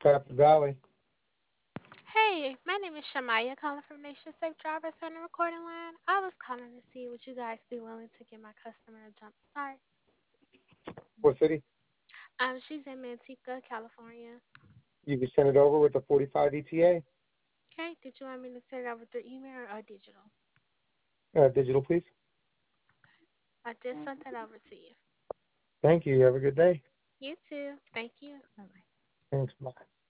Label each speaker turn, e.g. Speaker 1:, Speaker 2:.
Speaker 1: Happy Valley.
Speaker 2: Hey, my name is Shamaya, calling from Nation Safe Drivers on the recording line. I was calling to see would you guys be willing to give my customer a jump start.
Speaker 1: What city?
Speaker 2: She's in Manteca, California.
Speaker 1: You can send it over with the 45 ETA.
Speaker 2: Okay, did you want me to send it over through email or digital?
Speaker 1: Digital, please.
Speaker 2: I just sent that over to you.
Speaker 1: Thank you. You have a good day.
Speaker 2: You too. Thank you. Bye bye.
Speaker 1: Thanks. Bye.